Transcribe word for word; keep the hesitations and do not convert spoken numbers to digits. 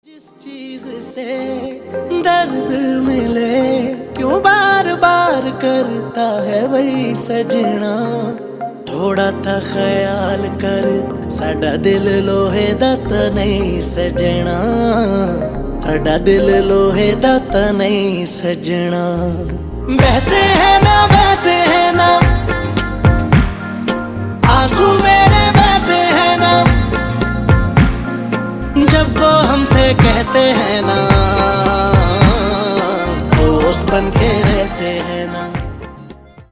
जिस चीज से दर्द मिले क्यों बार बार करता है वही सजना। थोड़ा ता ख्याल कर साडा दिल लोहे दा ता नहीं सजना, साडा दिल लोहे दा ता नहीं सजना। बहते हैं ना बहते हैं ना आंसू मेरे बहते हैं ना, जब वो हमसे कहते हैं ना दोस्त बन के रहते हैं ना।